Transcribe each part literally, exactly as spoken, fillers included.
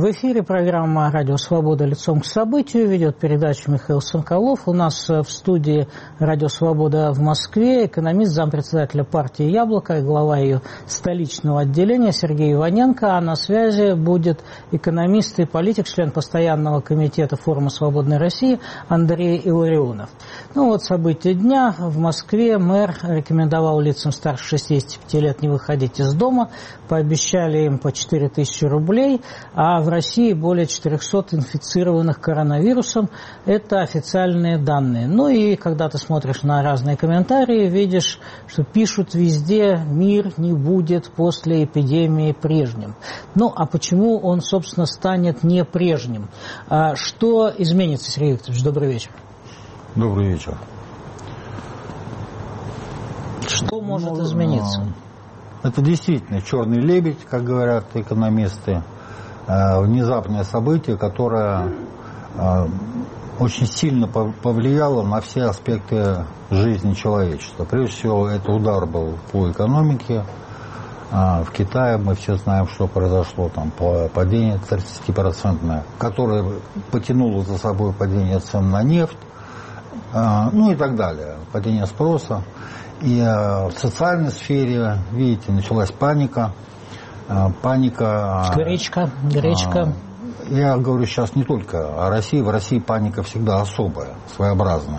В эфире программа «Радио Свобода. Лицом к событию». Ведет передачу Михаил Соколов. У нас в студии «Радио Свобода» в Москве экономист, зампредседателя партии «Яблоко» и глава ее столичного отделения Сергей Иваненко. А на связи будет экономист и политик, член постоянного комитета Форума Свободной России Андрей Илларионов. Ну вот события дня. В Москве мэр рекомендовал лицам старше шестидесяти пяти лет не выходить из дома. Пообещали им по четыре тысячи рублей. А в России более четырехсот инфицированных коронавирусом. Это официальные данные. Ну и когда ты смотришь на разные комментарии, видишь, что пишут везде: мир не будет после эпидемии прежним. Ну а почему он, собственно, станет не прежним? А что изменится, Сергей Викторович? Добрый вечер. Добрый вечер. Что может ну, измениться? Это действительно черный лебедь, как говорят экономисты. Внезапное событие, которое очень сильно повлияло на все аспекты жизни человечества. Прежде всего, это удар был по экономике. В Китае мы все знаем, что произошло, там падение тридцатипроцентное, которое потянуло за собой падение цен на нефть, ну и так далее, падение спроса. И в социальной сфере, видите, началась паника. Паника... Гречка, гречка. Я говорю сейчас не только о России. В России паника всегда особая, своеобразная.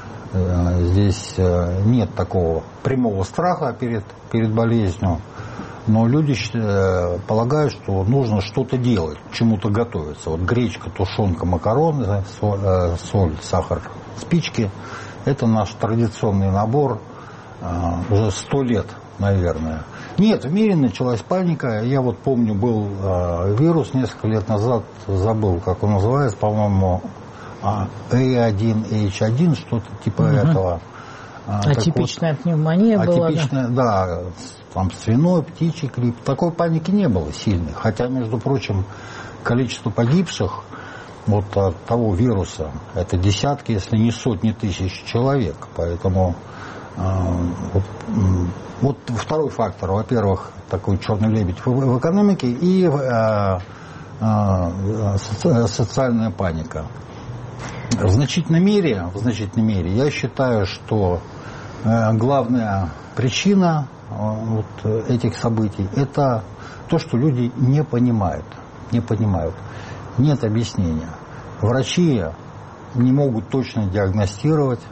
Здесь нет такого прямого страха перед, перед болезнью. Но люди полагают, что нужно что-то делать, к чему-то готовиться. Вот гречка, тушенка, макароны, соль, соль, сахар, спички – это наш традиционный набор уже сто лет, наверное. Нет, в мире началась паника. Я вот помню, был э, вирус несколько лет назад, забыл, как он называется, по-моему, эй один эйч один, что-то типа угу. этого. Атипичная вот, пневмония была. Атипичная, да, да, там свиной, птичий грипп. Такой паники не было сильной. Хотя, между прочим, количество погибших вот от того вируса, это десятки, если не сотни тысяч человек. Поэтому Вот, вот второй фактор. Во-первых, такой черный лебедь в, в экономике и э, э, соци, социальная паника. В значительной мере, в значительной мере я считаю, что э, главная причина э, вот этих событий – это то, что люди не понимают. Не понимают. Нет объяснения. Врачи не могут точно диагностировать,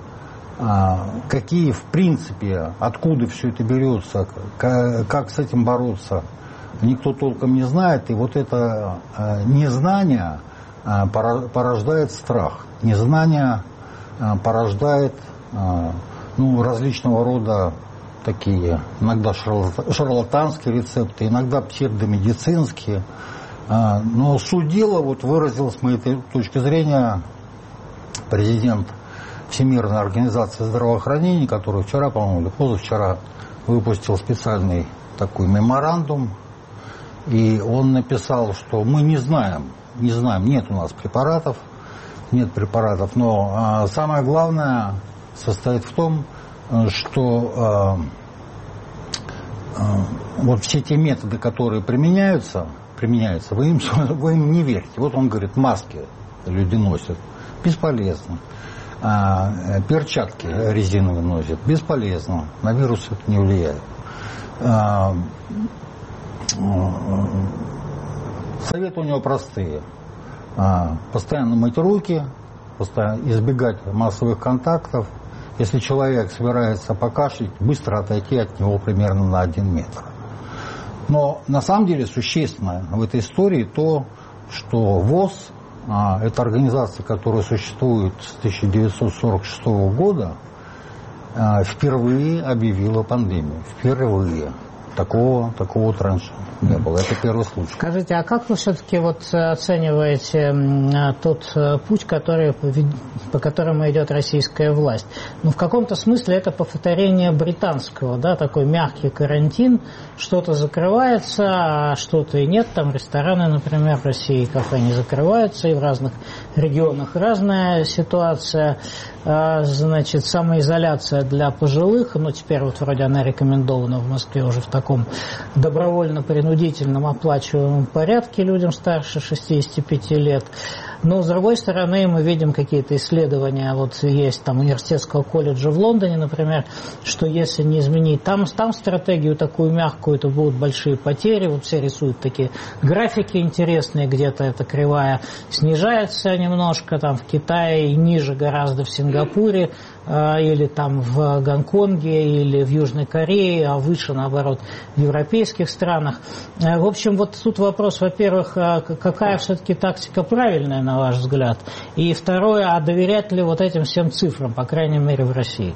какие, в принципе, откуда все это берется, как с этим бороться, никто толком не знает. И вот это незнание порождает страх. Незнание порождает ну, различного рода такие, иногда шарлатанские рецепты, иногда псевдомедицинские. Но суть дела, вот выразил с моей точки зрения президент Всемирной организации здравоохранения, который вчера, по-моему, или позавчера выпустил специальный такой меморандум, и он написал, что мы не знаем, не знаем, нет у нас препаратов, нет препаратов, но а, самое главное состоит в том, что а, а, вот все те методы, которые применяются, применяются, вы им, вы им не верьте. Вот он говорит, маски люди носят, бесполезно. А, перчатки резиновые носят, бесполезно, на вирус это не влияет. А, советы у него простые: а, постоянно мыть руки, постоянно избегать массовых контактов. Если человек собирается покашлять, быстро отойти от него примерно на один метр. Но на самом деле существенно в этой истории то, что ВОЗ, это организация, которая существует с тысяча девятьсот сорок шестого года, впервые объявила пандемию. Впервые. Такого, такого раньше не было. Это первый случай. Скажите, а как вы все-таки вот оцениваете тот путь, который, по которому идет российская власть? Ну, в каком-то смысле это повторение британского, да, такой мягкий карантин. Что-то закрывается, а что-то и нет. Там рестораны, например, в России, кафе не закрываются, и в разных регионах разная ситуация. Значит, самоизоляция для пожилых, ну, теперь вот вроде она рекомендована в Москве уже в таком добровольно-принудительном принудительном оплачиваемом порядке людям старше шестидесяти пяти лет. Но, с другой стороны, мы видим какие-то исследования, вот есть там университетского колледжа в Лондоне, например, что если не изменить там, там стратегию такую мягкую, то будут большие потери. Вот все рисуют такие графики интересные, где-то эта кривая снижается немножко, там в Китае, ниже гораздо в Сингапуре, или там в Гонконге, или в Южной Корее, а выше, наоборот, в европейских странах. В общем, вот тут вопрос, во-первых, какая все-таки тактика правильная, на ваш взгляд? И второе, а доверять ли вот этим всем цифрам, по крайней мере, в России?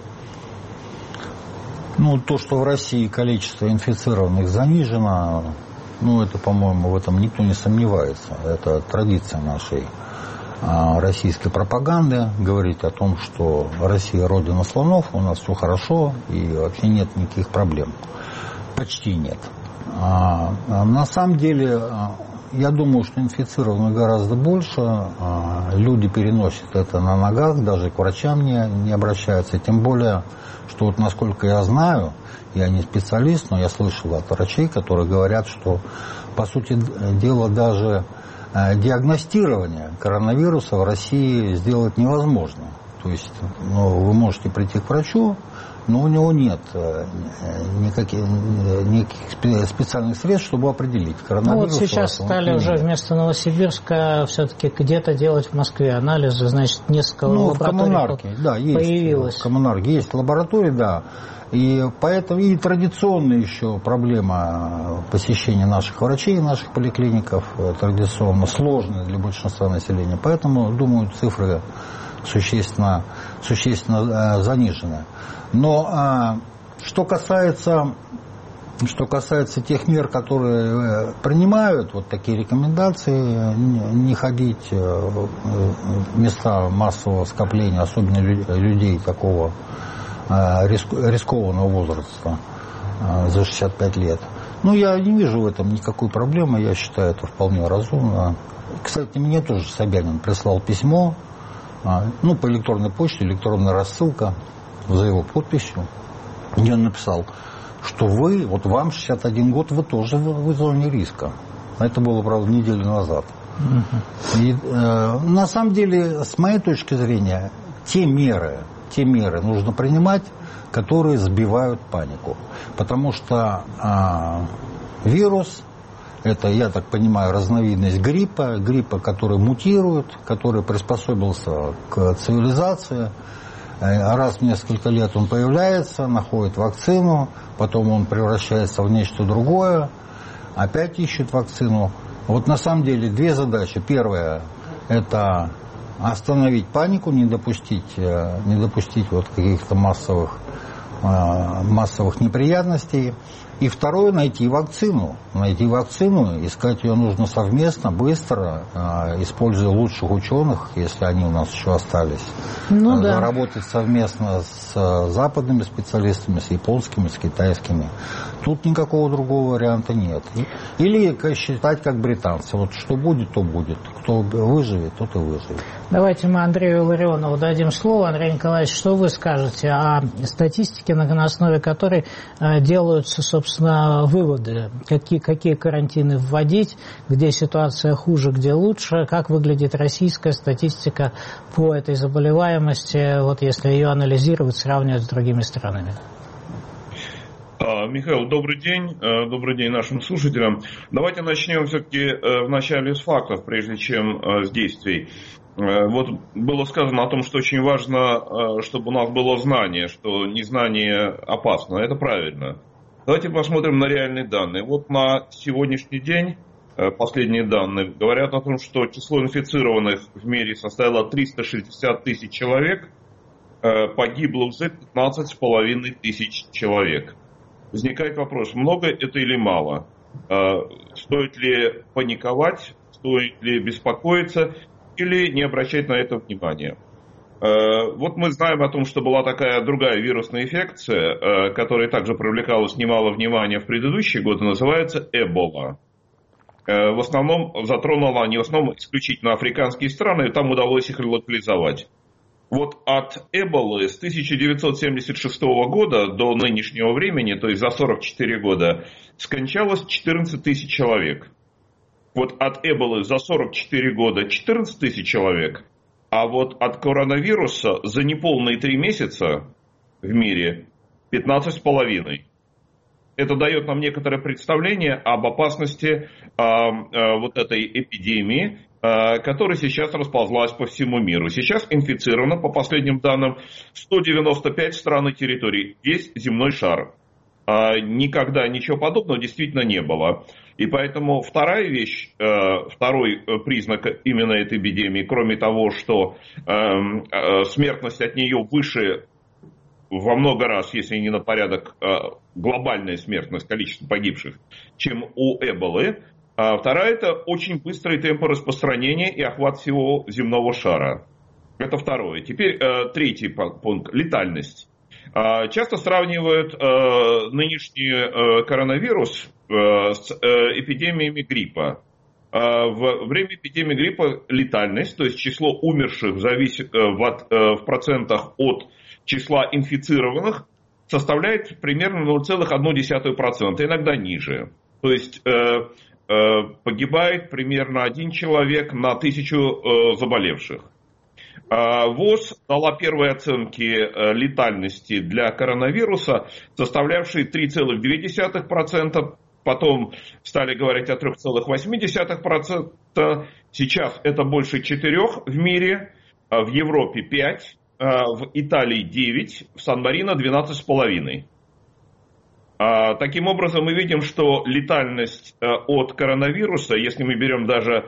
Ну, то, что в России количество инфицированных занижено, ну, это, по-моему, в этом никто не сомневается. Это традиция нашей российской пропаганды, говорить о том, что Россия родина слонов, у нас все хорошо и вообще нет никаких проблем. Почти нет. А, на самом деле, я думаю, что инфицированных гораздо больше. А, люди переносят это на ногах, даже к врачам не, не обращаются. Тем более, что вот насколько я знаю, я не специалист, но я слышал от врачей, которые говорят, что, по сути дела, даже диагностирование коронавируса в России сделать невозможно. То есть, ну, вы можете прийти к врачу, но у него нет никаких, никаких специальных средств, чтобы определить коронавирус. Ну, вот сейчас стали уже вместо Новосибирска все-таки где-то делать в Москве анализы, значит, несколько ну, лабораторий в Коммунарке, да, есть, появилось. В Коммунарке есть лаборатории, да. И поэтому и традиционная еще проблема посещения наших врачей, наших поликлиников, традиционно сложная для большинства населения. Поэтому, думаю, цифры существенно, существенно занижены. Но а, что касается, что касается тех мер, которые принимают, вот такие рекомендации, не ходить в места массового скопления, особенно людей такого рискованного возраста, за шестьдесят пять лет. Ну, я не вижу в этом никакой проблемы, я считаю это вполне разумно. Кстати, мне тоже Собянин прислал письмо, ну, по электронной почте, электронная рассылка за его подписью, где он написал, что вы, вот вам шестьдесят один год, вы тоже в, в зоне риска. Это было, правда, неделю назад. Uh-huh. И, э, на самом деле, с моей точки зрения, те меры, те меры нужно принимать, которые сбивают панику. Потому что а, вирус, это, я так понимаю, разновидность гриппа, гриппа, который мутирует, который приспособился к цивилизации. Раз в несколько лет он появляется, находит вакцину, потом он превращается в нечто другое, опять ищет вакцину. Вот на самом деле две задачи. Первая – это остановить панику, не допустить, не допустить вот каких-то массовых, массовых неприятностей. И второе – найти вакцину. Найти вакцину, искать ее нужно совместно, быстро, используя лучших ученых, если они у нас еще остались. Ну, да. Работать совместно с западными специалистами, с японскими, с китайскими. Тут никакого другого варианта нет. Или считать, как британцы. Вот что будет, то будет. Кто выживет, тот и выживет. Давайте мы Андрею Ларионову дадим слово. Андрей Николаевич, что вы скажете о статистике, на основе которой делаются, собственно, выводы? Какие, какие карантины вводить, где ситуация хуже, где лучше? Как выглядит российская статистика по этой заболеваемости, вот если ее анализировать, сравнивать с другими странами? Михаил, добрый день. Добрый день нашим слушателям. Давайте начнем все-таки вначале с фактов, прежде чем с действий. Вот было сказано о том, что очень важно, чтобы у нас было знание, что незнание опасно. Это правильно. Давайте посмотрим на реальные данные. Вот на сегодняшний день последние данные говорят о том, что число инфицированных в мире составило триста шестьдесят тысяч человек, погибло уже пятнадцать с половиной тысяч человек. Возникает вопрос, много это или мало? Стоит ли паниковать, стоит ли беспокоиться или не обращать на это внимания? Вот мы знаем о том, что была такая другая вирусная инфекция, которая также привлекалась немало внимания в предыдущие годы, называется Эбола. В основном затронула, не в основном, исключительно африканские страны, и там удалось их локализовать. Вот от Эболы с тысяча девятьсот семьдесят шестого года до нынешнего времени, то есть за сорок четыре года, скончалось четырнадцать тысяч человек. Вот от Эболы за сорок четыре года четырнадцать тысяч человек, а вот от коронавируса за неполные три месяца в мире пятнадцать с половиной. Это дает нам некоторое представление об опасности э, э, вот этой эпидемии, э, которая сейчас расползлась по всему миру. Сейчас инфицировано, по последним данным, сто девяносто пять стран и территорий, весь земной шар. Э, никогда ничего подобного действительно не было. И поэтому вторая вещь, э, второй признак именно этой эпидемии, кроме того, что э, э, смертность от нее выше во много раз, если не на порядок, глобальная смертность, количество погибших, чем у Эболы. А вторая – это очень быстрые темпы распространения и охват всего земного шара. Это второе. Теперь третий пункт – летальность. Часто сравнивают нынешний коронавирус с эпидемиями гриппа. Во время эпидемии гриппа летальность, то есть число умерших зависит в процентах от числа инфицированных, составляет примерно ноль целых одна десятая процента, иногда ниже. То есть э, э, погибает примерно один человек на тысячу э, заболевших. Э, ВОЗ дала первые оценки э, летальности для коронавируса, составлявшие три целых две десятых процента, потом стали говорить о три целых восемь десятых процента, сейчас это больше четырёх в мире, в Европе пять. В Италии девять, в Сан-Марино двенадцать с половиной. Таким образом, мы видим, что летальность от коронавируса, если мы берем даже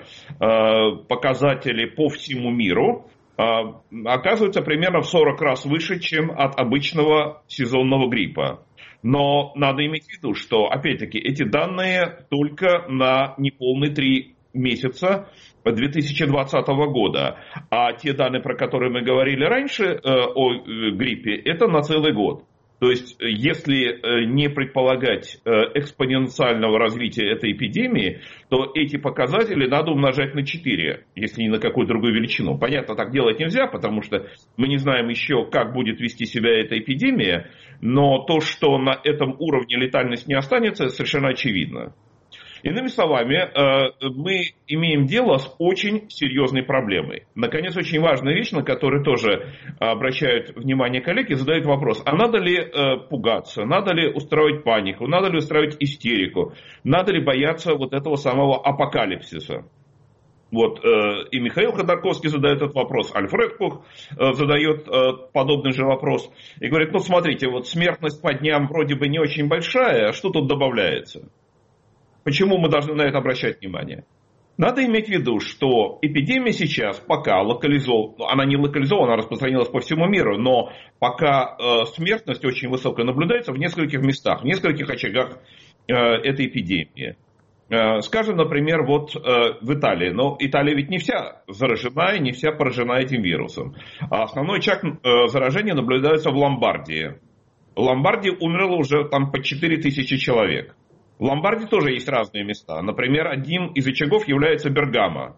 показатели по всему миру, оказывается примерно в сорок раз выше, чем от обычного сезонного гриппа. Но надо иметь в виду, что, опять-таки, эти данные только на неполные три месяца две тысячи двадцатого года. А те данные, про которые мы говорили раньше э, о э, гриппе, это на целый год. То есть, если э, не предполагать э, экспоненциального развития этой эпидемии, то эти показатели надо умножать на четыре, если не на какую-то другую величину. Понятно, так делать нельзя, потому что мы не знаем еще, как будет вести себя эта эпидемия, но то, что на этом уровне летальность не останется, совершенно очевидно. Иными словами, мы имеем дело с очень серьезной проблемой. Наконец, очень важная вещь, на которую тоже обращают внимание коллеги, задают вопрос, а надо ли пугаться, надо ли устраивать панику, надо ли устраивать истерику, надо ли бояться вот этого самого апокалипсиса. Вот, и Михаил Ходорковский задает этот вопрос, Альфред Кох задает подобный же вопрос и говорит, ну смотрите, вот смертность по дням вроде бы не очень большая, а что тут добавляется? Почему мы должны на это обращать внимание? Надо иметь в виду, что эпидемия сейчас пока локализована, она не локализована, она распространилась по всему миру, но пока э, смертность очень высокая наблюдается в нескольких местах, в нескольких очагах э, этой эпидемии. Э, скажем, например, вот э, в Италии. Но Италия ведь не вся заражена и не вся поражена этим вирусом. А основной очаг э, заражения наблюдается в Ломбардии. В Ломбардии умерло уже там по четыре тысячи человек. В Ломбардии тоже есть разные места. Например, одним из очагов является Бергамо.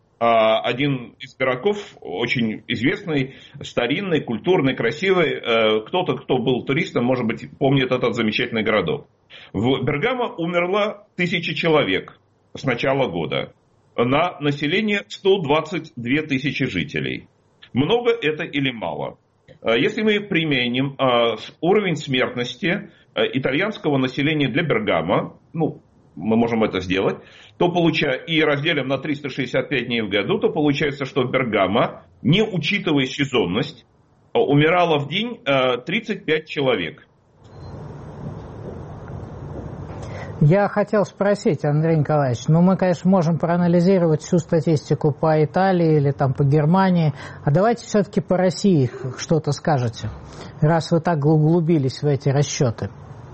Один из городков, очень известный, старинный, культурный, красивый. Кто-то, кто был туристом, может быть, помнит этот замечательный городок. В Бергамо умерло тысяча человек с начала года. На население сто двадцать две тысячи жителей. Много это или мало? Если мы применим уровень смертности итальянского населения для Бергамо, ну, мы можем это сделать, то получая, и разделим на триста шестьдесят пять дней в году, то получается, что в Бергамо, не учитывая сезонность, умирало в день тридцать пять человек. Я хотел спросить, Андрей Николаевич, ну мы, конечно, можем проанализировать всю статистику по Италии или там по Германии, а давайте все-таки по России что-то скажете, раз вы так углубились в эти расчеты.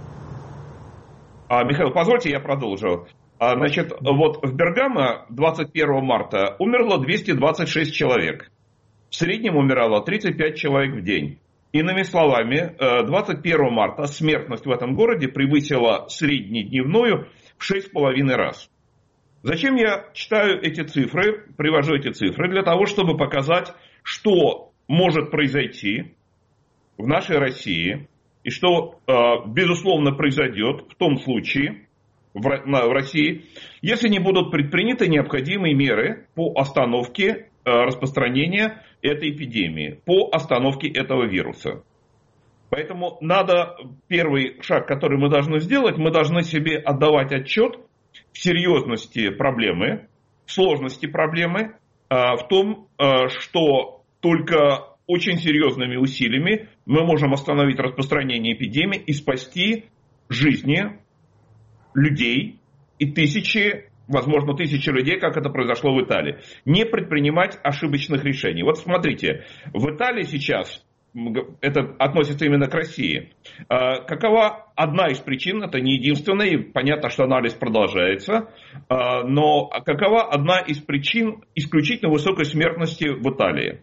А, Михаил, позвольте, я продолжу. А, значит, вот в Бергамо двадцать первого марта умерло двести двадцать шесть человек. В среднем умирало тридцать пять человек в день. Иными словами, двадцать первого марта смертность в этом городе превысила среднедневную в шесть с половиной раз. Зачем я читаю эти цифры, привожу эти цифры? Для того, чтобы показать, что может произойти в нашей России, и что, безусловно, произойдет в том случае в России, если не будут предприняты необходимые меры по остановке распространения этой эпидемии, по остановке этого вируса. Поэтому надо, первый шаг, который мы должны сделать, мы должны себе отдавать отчет в серьезности проблемы, в сложности проблемы, в том, что только очень серьезными усилиями мы можем остановить распространение эпидемии и спасти жизни людей и тысячи, возможно, тысячи людей, как это произошло в Италии. Не предпринимать ошибочных решений. Вот смотрите, в Италии сейчас, это относится именно к России, какова одна из причин, это не единственная, и понятно, что анализ продолжается, но какова одна из причин исключительно высокой смертности в Италии?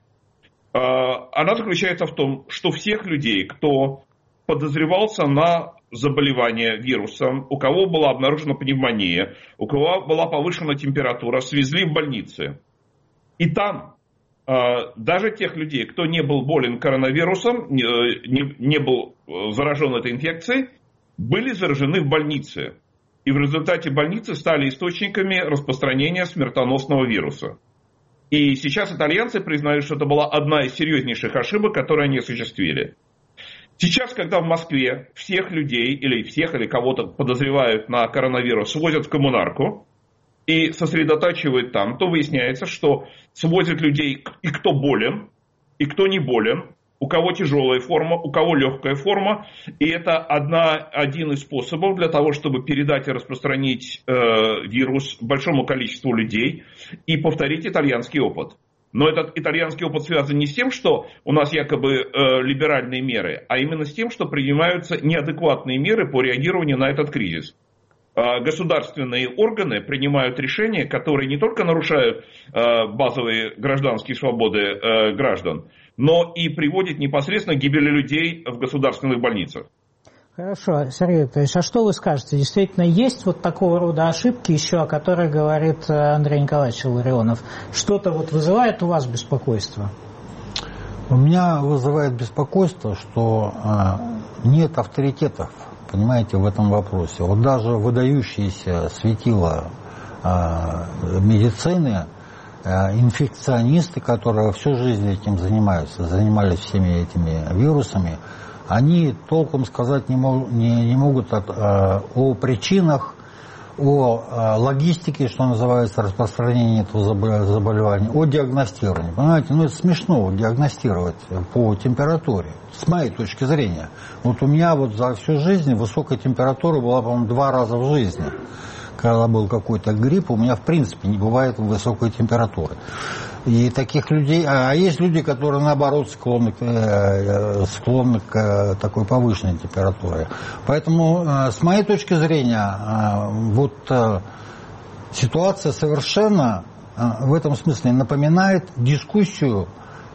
Она заключается в том, что всех людей, кто подозревался на заболевание вирусом, у кого была обнаружена пневмония, у кого была повышена температура, свезли в больницы. И там даже тех людей, кто не был болен коронавирусом, не, не был заражен этой инфекцией, были заражены в больнице. И в результате больницы стали источниками распространения смертоносного вируса. И сейчас итальянцы признают, что это была одна из серьезнейших ошибок, которые они осуществили. Сейчас, когда в Москве всех людей, или всех, или кого-то подозревают на коронавирус, свозят в коммунарку и сосредотачивают там, то выясняется, что свозят людей и кто болен, и кто не болен, у кого тяжелая форма, у кого легкая форма. И это одна, один из способов для того, чтобы передать и распространить э, вирус большому количеству людей и повторить итальянский опыт. Но этот итальянский опыт связан не с тем, что у нас якобы э, либеральные меры, а именно с тем, что принимаются неадекватные меры по реагированию на этот кризис. Э, государственные органы принимают решения, которые не только нарушают э, базовые гражданские свободы э, граждан, но и приводят непосредственно к гибели людей в государственных больницах. Хорошо, Сергей Викторович, а что вы скажете? Действительно, есть вот такого рода ошибки еще, о которых говорит Андрей Николаевич Илларионов? Что-то вот вызывает у вас беспокойство? У меня вызывает беспокойство, что э, нет авторитетов, понимаете, в этом вопросе. Вот даже выдающиеся светила э, медицины, э, инфекционисты, которые всю жизнь этим занимаются, занимались всеми этими вирусами, они толком сказать не, мог, не, не могут от, э, о причинах, о э, логистике, что называется, распространения этого заболевания, о диагностировании. Понимаете, ну это смешно диагностировать по температуре, с моей точки зрения. Вот у меня вот за всю жизнь высокая температура была, по-моему, два раза в жизни. Когда был какой-то грипп, у меня в принципе не бывает высокой температуры. И таких людей, а есть люди, которые наоборот склонны к, склонны к такой повышенной температуре. Поэтому с моей точки зрения, вот ситуация совершенно в этом смысле напоминает дискуссию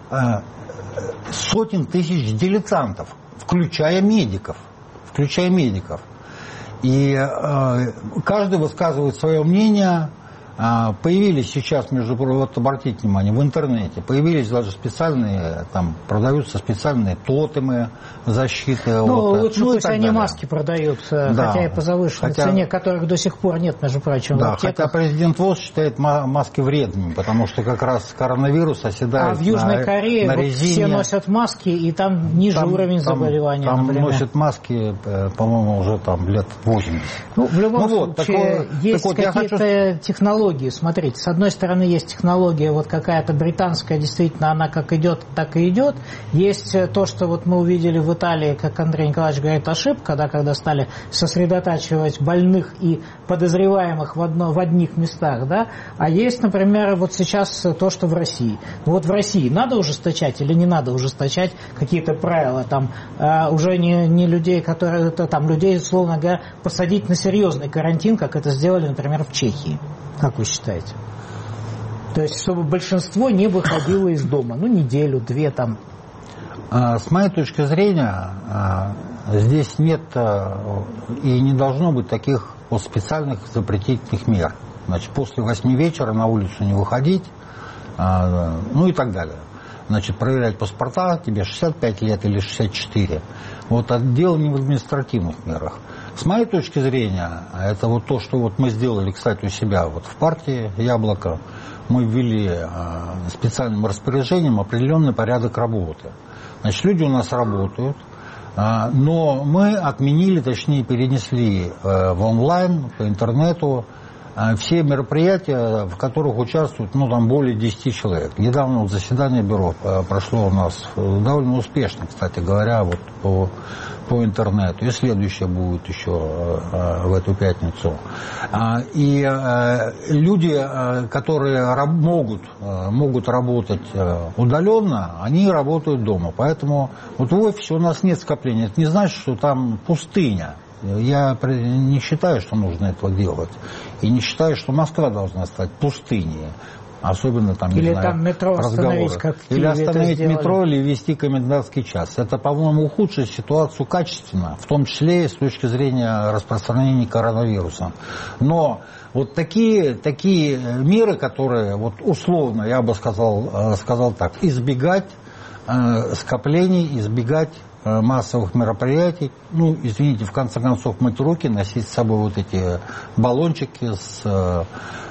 сотен тысяч дилетантов, включая медиков, включая медиков. И каждый высказывает свое мнение. Появились сейчас, между прочим, вот обратите внимание, в интернете появились даже специальные, там продаются специальные тотемы защиты. Ну, вот, лучше ну, пусть они далее. Маски продают, да. Хотя и по завышенной хотя, цене, которых до сих пор нет, между прочим. Да, хотя президент ВОЗ считает маски вредными, потому что как раз коронавирус оседает. А в Южной на, Корее на вот резине. Все носят маски, и там ниже там, уровень там, заболевания. Там например. носят маски, по-моему, уже там лет восемьдесят. Ну, в любом ну, вот, случае, такое, есть вот, какие-то хочу... технологии. Смотрите, с одной стороны есть технология вот какая-то британская, действительно, она как идет, так и идет. Есть то, что вот мы увидели в Италии, как Андрей Николаевич говорит, ошибка, да, когда стали сосредотачивать больных и подозреваемых в, одно, в одних местах, да. А есть, например, вот сейчас то, что в России. Вот в России надо ужесточать или не надо ужесточать какие-то правила, там э, уже не, не людей, которые, это, там людей, условно говоря, посадить на серьезный карантин, как это сделали, например, в Чехии. Как вы считаете? То есть, чтобы большинство не выходило из дома, ну, неделю, две там. С моей точки зрения, здесь нет и не должно быть таких вот специальных запретительных мер. Значит, после восьми вечера на улицу не выходить, ну и так далее. значит, проверять паспорта, тебе шестьдесят пять лет или шестьдесят четыре. Вот дело не в административных мерах. С моей точки зрения, это вот то, что вот мы сделали, кстати, у себя вот в партии «Яблоко», мы ввели специальным распоряжением определенный порядок работы. Значит, люди у нас работают, но мы отменили, точнее, перенесли в онлайн, по интернету все мероприятия, в которых участвуют, ну, там, более десяти человек. Недавно вот заседание бюро прошло у нас довольно успешно, кстати говоря, вот по, по интернету. И следующее будет еще в эту пятницу. И люди, которые могут, могут работать удаленно, они работают дома. Поэтому вот в офисе у нас нет скопления. Это не значит, что там пустыня. Я не считаю, что нужно этого делать. И не считаю, что Москва должна стать пустыней. Особенно там, не или знаю, там метро остановить, как в Или остановить это метро, или ввести комендантский час. Это, по-моему, ухудшит ситуацию качественно, в том числе и с точки зрения распространения коронавируса. Но вот такие, такие меры, которые, вот условно, я бы сказал, сказал так, избегать э, скоплений, избегать массовых мероприятий, ну, извините, в конце концов, мыть руки, носить с собой вот эти баллончики, с, э,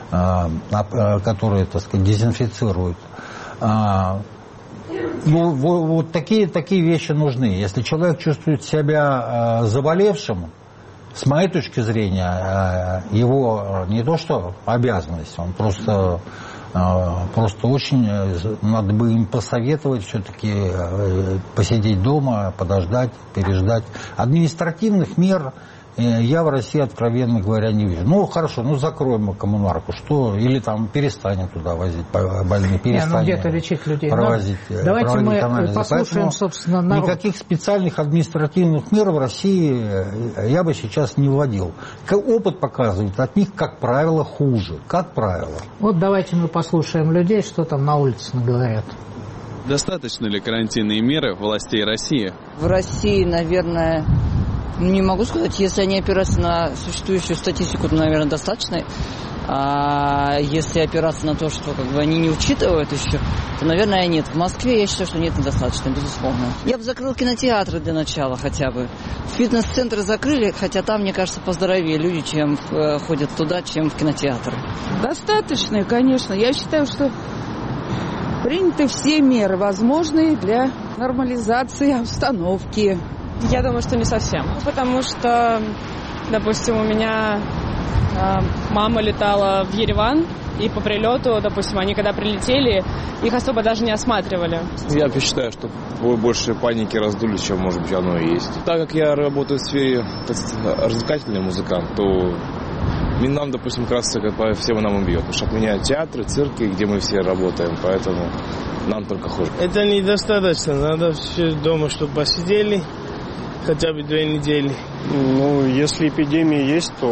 э, которые, так сказать, дезинфицируют. Э, ну, вот, вот такие, такие вещи нужны. Если человек чувствует себя э, заболевшим, с моей точки зрения, э, его не то что обязанность, он просто... Просто очень надо бы им посоветовать все-таки посидеть дома, подождать, переждать. Административных мер я в России, откровенно говоря, не вижу. Ну, хорошо, ну, закроем мы коммунарку, что, или там перестанем туда возить больных, перестанем ну, где-то лечить людей. провозить, давайте проводить мы анализы. послушаем, поэтому собственно, народ. Никаких специальных административных мер в России я бы сейчас не вводил. Опыт показывает, от них, как правило, хуже. Как правило. Вот давайте мы послушаем людей, что там на улице говорят. Достаточно ли карантинные меры властей России? В России, наверное... Не могу сказать, если они опираются на существующую статистику, то, наверное, достаточно. А если опираться на то, что как бы, они не учитывают еще, то, наверное, нет. В Москве я считаю, что нет, недостаточно, безусловно. Я бы закрыл кинотеатры для начала хотя бы. Фитнес-центры закрыли, хотя там, мне кажется, поздоровее люди, чем э, ходят туда, чем в кинотеатры. Достаточно, конечно. Я считаю, что приняты все меры, возможные для нормализации обстановки. Я думаю, что не совсем. Потому что, допустим, у меня э, мама летала в Ереван, и по прилету, допустим, они когда прилетели, их особо даже не осматривали. Я считаю, что больше паники раздули, чем, может быть, оно и есть. Так как я работаю в сфере, так сказать, развлекательный музыкант, то нам, допустим, как раз по всем нам бьет. Потому что от меня театры, цирки, где мы все работаем, поэтому нам только хуже. Это недостаточно. Надо все дома, чтобы посидели. Хотя бы две недели. Ну, если эпидемия есть, то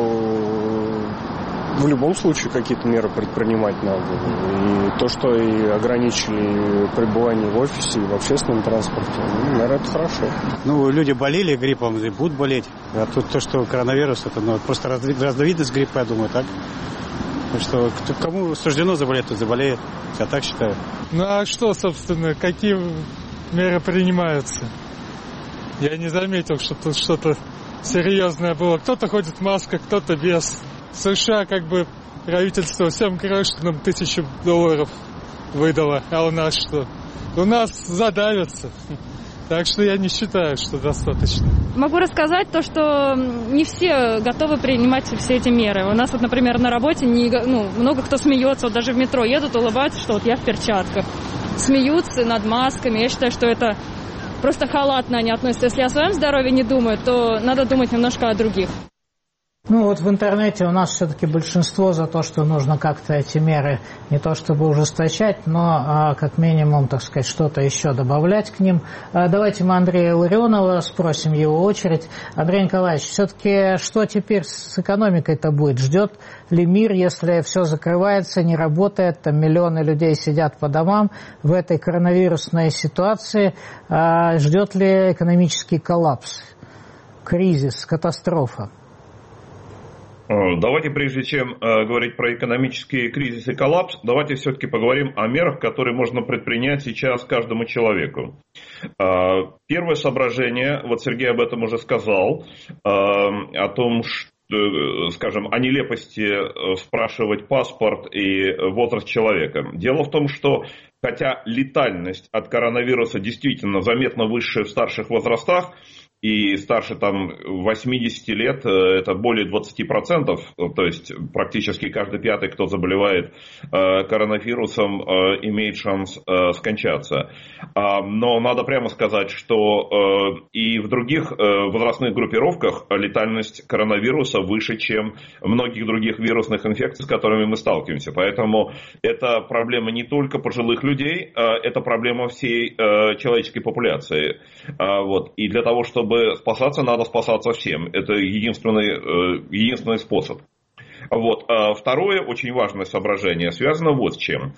в любом случае какие-то меры предпринимать надо. И то, что и ограничили пребывание в офисе и в общественном транспорте, ну, наверное, это хорошо. Ну, люди болели гриппом и будут болеть. А тут то, что коронавирус, это ну, просто разновидность гриппа, я думаю, так? Что кому суждено заболеть, тот заболеет. Я так считаю. Ну, а что, собственно, какие меры принимаются? Я не заметил, что тут что-то серьезное было. Кто-то ходит в масках, кто-то без. В США как бы правительство всем гражданам тысячу долларов выдало. А у нас что? У нас задавятся. Так что я не считаю, что достаточно. Могу рассказать то, что не все готовы принимать все эти меры. У нас, вот, например, на работе не, ну, много кто смеется. Вот даже в метро едут, улыбаются, что вот я в перчатках. Смеются над масками. Я считаю, что это... Просто халатно они относятся. Если о своем здоровье не думают, то надо думать немножко о других. Ну вот в интернете у нас все-таки большинство за то, что нужно как-то эти меры не то чтобы ужесточать, но а, как минимум, так сказать, что-то еще добавлять к ним. А, давайте мы Андрея Ларионова спросим его очередь. Андрей Николаевич, все-таки что теперь с экономикой-то будет? Ждет ли мир, если все закрывается, не работает, там миллионы людей сидят по домам в этой коронавирусной ситуации? А, ждет ли экономический коллапс, кризис, катастрофа? Давайте, прежде чем э, говорить про экономический кризис и коллапс, давайте все-таки поговорим о мерах, которые можно предпринять сейчас каждому человеку. Э, первое соображение, вот Сергей об этом уже сказал, э, о том, что, э, скажем, о нелепости спрашивать паспорт и возраст человека. Дело в том, что хотя летальность от коронавируса действительно заметно выше в старших возрастах, и старше там восьмидесяти лет это более двадцати процентов, то есть практически каждый пятый, кто заболевает коронавирусом, имеет шанс скончаться. Но надо прямо сказать, что и в других возрастных группировках летальность коронавируса выше, чем многих других вирусных инфекций, с которыми мы сталкиваемся. Поэтому это проблема не только пожилых людей, это проблема всей человеческой популяции. Вот. И для того, чтобы Чтобы спасаться, надо спасаться всем. Это единственный, единственный способ. Вот. Второе очень важное соображение связано вот с чем.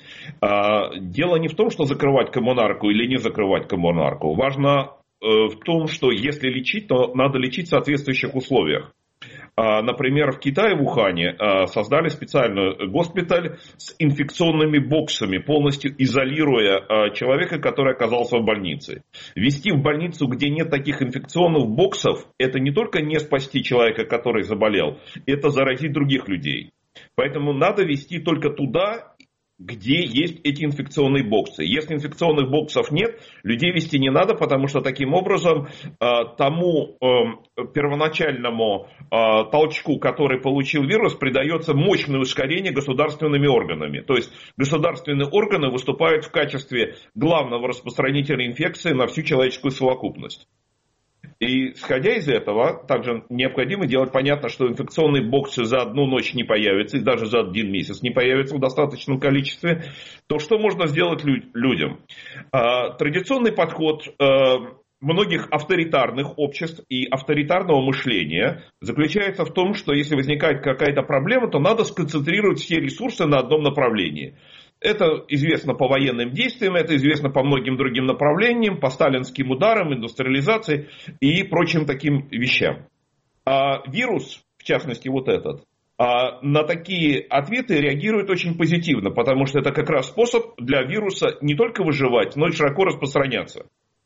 Дело не в том, что закрывать коммунарку или не закрывать коммунарку. Важно в том, что если лечить, то надо лечить в соответствующих условиях. Например, в Китае, в Ухане, создали специальный госпиталь с инфекционными боксами, полностью изолируя человека, который оказался в больнице. Вести в больницу, где нет таких инфекционных боксов, это не только не спасти человека, который заболел, это заразить других людей. Поэтому надо вести только туда, где есть эти инфекционные боксы. Если инфекционных боксов нет, людей вести не надо, потому что таким образом тому первоначальному толчку, который получил вирус, придается мощное ускорение государственными органами. То есть государственные органы выступают в качестве главного распространителя инфекции на всю человеческую совокупность. И исходя из этого, также необходимо делать понятно, что инфекционные боксы за одну ночь не появятся, и даже за один месяц не появятся в достаточном количестве. То что можно сделать людям? Традиционный подход многих авторитарных обществ и авторитарного мышления заключается в том, что если возникает какая-то проблема, то надо сконцентрировать все ресурсы на одном направлении. Это известно по военным действиям, это известно по многим другим направлениям, по сталинским ударам, индустриализации и прочим таким вещам. А вирус, в частности вот этот, на такие ответы реагирует очень позитивно, потому что это как раз способ для вируса не только выживать, но и широко распространяться.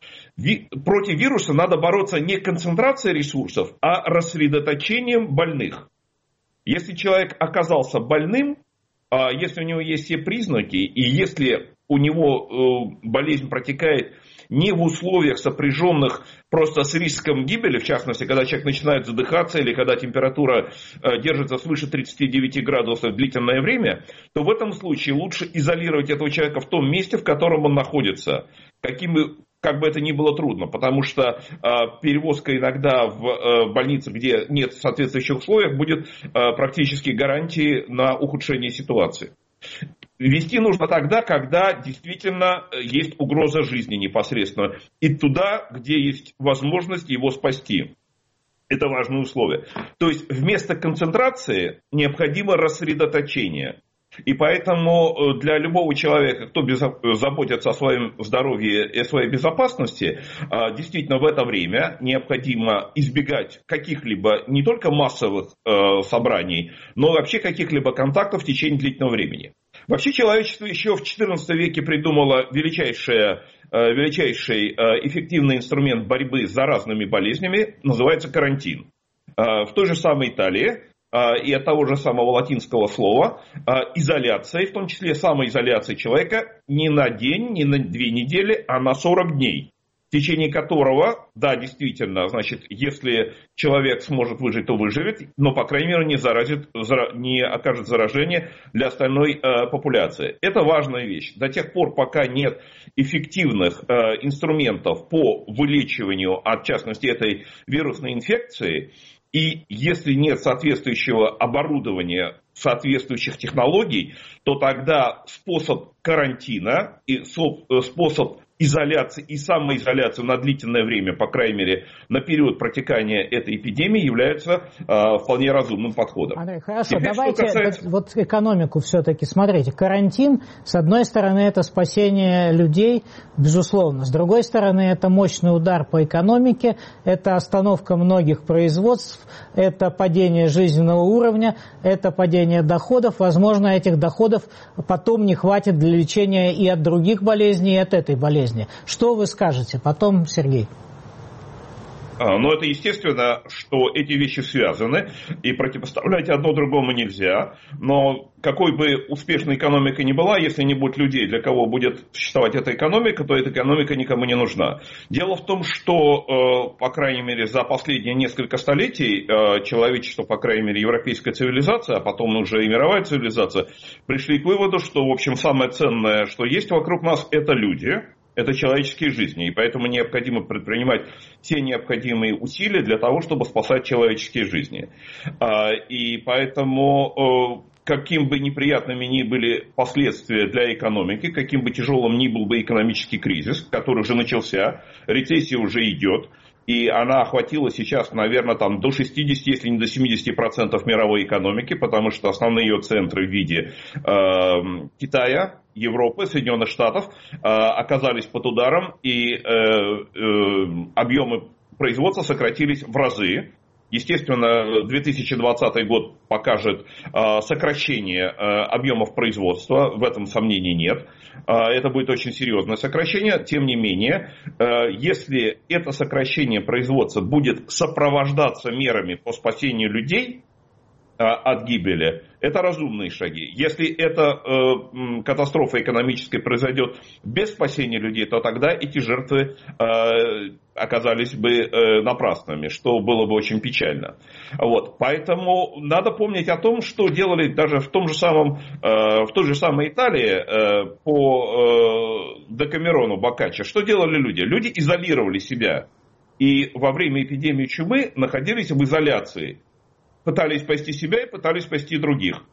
Против вируса надо бороться не концентрацией ресурсов, а рассредоточением больных. Если человек оказался больным, если у него есть все признаки, и если у него болезнь протекает не в условиях, сопряженных просто с риском гибели, в частности, когда человек начинает задыхаться или когда температура держится свыше тридцати девяти градусов длительное время, то в этом случае лучше изолировать этого человека в том месте, в котором он находится, каким бы, как бы это ни было трудно, потому что э, перевозка иногда в э, больницы, где нет соответствующих условий, будет э, практически гарантией на ухудшение ситуации. Вести нужно тогда, когда действительно есть угроза жизни непосредственно, и туда, где есть возможность его спасти. Это важное условие. То есть вместо концентрации необходимо рассредоточение. И поэтому для любого человека, кто заботится о своем здоровье и о своей безопасности, действительно в это время необходимо избегать каких-либо не только массовых собраний, но вообще каких-либо контактов в течение длительного времени. Вообще человечество еще в четырнадцатом веке придумало величайшее, величайший эффективный инструмент борьбы с заразными болезнями, называется карантин. В той же самой Италии и от того же самого латинского слова изоляция, в том числе самоизоляция человека не на день, не на две недели, а на сорок дней. В течение которого, да, действительно, значит, если человек сможет выжить, то выживет, но, по крайней мере, не, заразит, не окажет заражение для остальной э, популяции. Это важная вещь. До тех пор, пока нет эффективных э, инструментов по вылечиванию, от, в частности, этой вирусной инфекции, и если нет соответствующего оборудования, соответствующих технологий, то тогда способ карантина и способ изоляции и самоизоляцию на длительное время, по крайней мере, на период протекания этой эпидемии, являются э, вполне разумным подходом. Андрей, хорошо, Теперь, давайте касается... вот экономику все-таки. Смотрите, карантин, с одной стороны, это спасение людей, безусловно. С другой стороны, это мощный удар по экономике, это остановка многих производств, это падение жизненного уровня, это падение доходов. Возможно, этих доходов потом не хватит для лечения и от других болезней, и от этой болезни. Что вы скажете? Потом Сергей. Но это естественно, что эти вещи связаны, и противопоставлять одно другому нельзя. Но какой бы успешной экономика ни была, если не будет людей, для кого будет существовать эта экономика, то эта экономика никому не нужна. Дело в том, что, по крайней мере, за последние несколько столетий человечество, по крайней мере, европейская цивилизация, а потом уже и мировая цивилизация, пришли к выводу, что, в общем, самое ценное, что есть вокруг нас, это люди. Это человеческие жизни, и поэтому необходимо предпринимать все необходимые усилия для того, чтобы спасать человеческие жизни. И поэтому, каким бы неприятными ни были последствия для экономики, каким бы тяжелым ни был бы экономический кризис, который уже начался, рецессия уже идет, и она охватила сейчас, наверное, там до шестидесяти, если не до семидесяти процентов мировой экономики, потому что основные ее центры в виде э, Китая, Европы, Соединенных Штатов э, оказались под ударом, и э, э, объемы производства сократились в разы. Естественно, две тысячи двадцатый год покажет э, сокращение э, объемов производства, в этом сомнений нет. Э, это будет очень серьезное сокращение. Тем не менее, э, если это сокращение производства будет сопровождаться мерами по спасению людей э, от гибели, это разумные шаги. Если эта э, катастрофа экономическая произойдет без спасения людей, то тогда эти жертвы э, оказались бы э, напрасными, что было бы очень печально. Вот. Поэтому надо помнить о том, что делали даже в том же самом, э, в той же самой Италии э, по э, Декамерону Боккаччо. Что делали люди? Люди изолировали себя и во время эпидемии чумы находились в изоляции. Пытались спасти себя и пытались спасти других.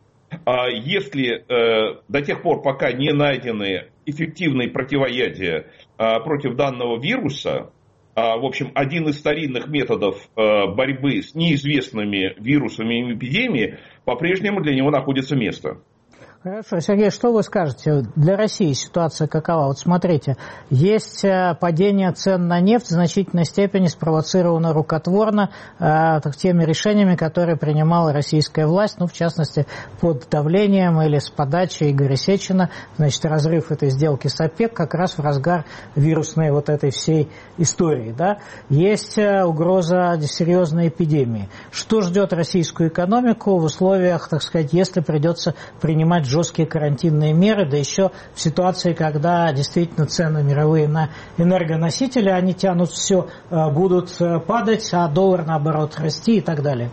Если э, до тех пор, пока не найдены эффективные противоядия э, против данного вируса, э, в общем, один из старинных методов э, борьбы с неизвестными вирусами и эпидемией, по-прежнему для него находится место. Хорошо, Сергей, что вы скажете? Для России ситуация какова? Вот смотрите, есть падение цен на нефть в значительной степени спровоцировано рукотворно э, теми решениями, которые принимала российская власть, ну, в частности, под давлением или с подачей Игоря Сечина, значит, разрыв этой сделки с ОПЕК как раз в разгар вирусной вот этой всей истории, да? Есть угроза серьезной эпидемии. Что ждет российскую экономику в условиях, так сказать, если придется принимать жесткие карантинные меры, да еще в ситуации, когда действительно цены мировые на энергоносители, они тянут все, будут падать, а доллар, наоборот, расти и так далее?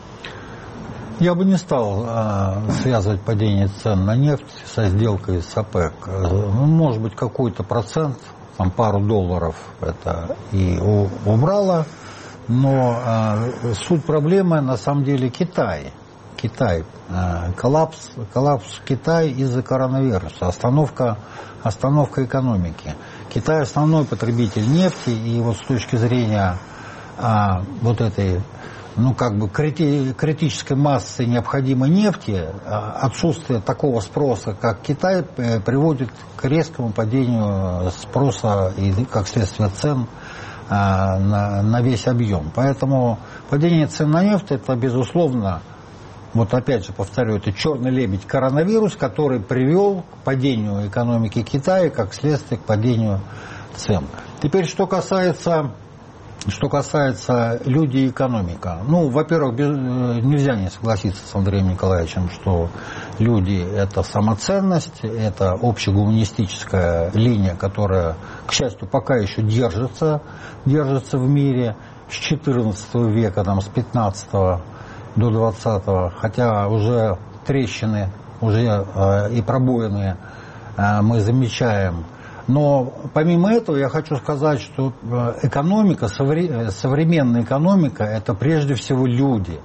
Я бы не стал э, связывать падение цен на нефть со сделкой с ОПЕК. Ну, может быть, какой-то процент, там пару долларов это и убрало, но э, суть проблемы на самом деле Китай. Китай, коллапс, коллапс Китая из-за коронавируса, остановка, остановка экономики. Китай основной потребитель нефти, и вот с точки зрения а, вот этой, ну как бы крити, критической массы необходимой нефти, а, отсутствие такого спроса, как Китай, приводит к резкому падению спроса и, как следствие, цен а, на, на весь объем. Поэтому падение цен на нефть — это, безусловно, вот опять же повторю, это черный лебедь коронавирус, который привел к падению экономики Китая, как следствие к падению цен. Теперь, что касается, что касается людей и экономика. Ну, во-первых, без, нельзя не согласиться с Андреем Николаевичем, что люди — это самоценность, это общегуманистическая линия, которая, к счастью, пока еще держится, держится в мире с четырнадцатого века, там, с пятнадцатого до двадцатого, хотя уже трещины, уже э, и пробоины э, мы замечаем. Но помимо этого я хочу сказать, что экономика, современная экономика — это прежде всего люди.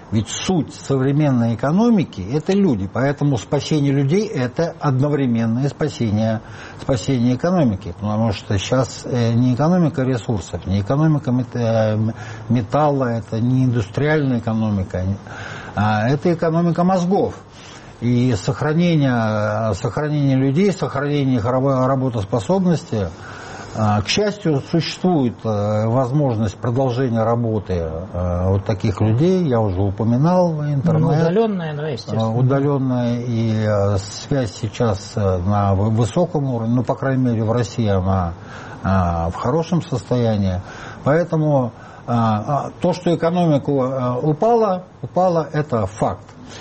Ведь суть современной экономики – это люди. Поэтому спасение людей – это одновременное спасение, спасение экономики. Потому что сейчас не экономика ресурсов, не экономика металла, это не индустриальная экономика, а это экономика мозгов. И сохранение, сохранение людей, сохранение их работоспособности. К счастью, существует возможность продолжения работы вот таких людей, я уже упоминал, интернет. Ну, удаленная, да, естественно. Удаленная, и связь сейчас на высоком уровне, ну, по крайней мере, в России она в хорошем состоянии. Поэтому то, что экономика упала, упала, это факт.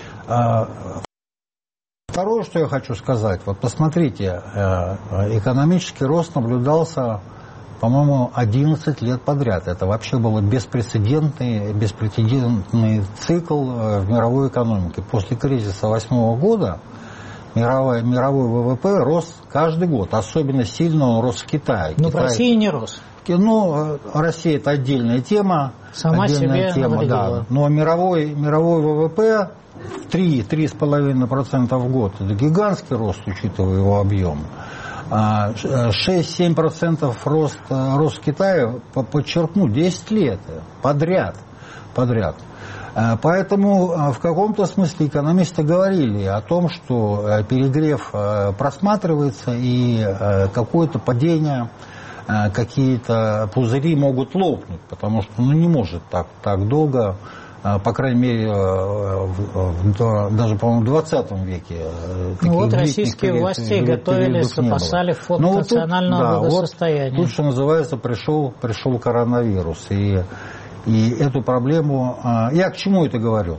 Второе, что я хочу сказать, вот посмотрите, экономический рост наблюдался, по-моему, одиннадцать лет подряд. Это вообще был беспрецедентный, беспрецедентный цикл в мировой экономике. После кризиса восьмого года мировой, мировой ВВП рос каждый год. Особенно сильно он рос в Китае. Но Китай... в России не рос. Ну, Россия – это отдельная тема. Сама отдельная себе тема, да. Но мировой, мировой ВВП три-три с половиной процента в год – это гигантский рост, учитывая его объем. шесть-семь процентов рост, рост Китая, подчеркну, десять лет подряд. подряд. Поэтому в каком-то смысле экономисты говорили о том, что перегрев просматривается и какое-то падение, какие-то пузыри могут лопнуть, потому что ну, не может так, так долго, по крайней мере, даже, по-моему, в двадцатом веке. Ну вот российские период, власти период, готовились, запасали фонд ну, национального вот тут, благосостояния. Да, вот тут, что называется, пришел, пришел коронавирус. И, и эту проблему... Я к чему это говорю?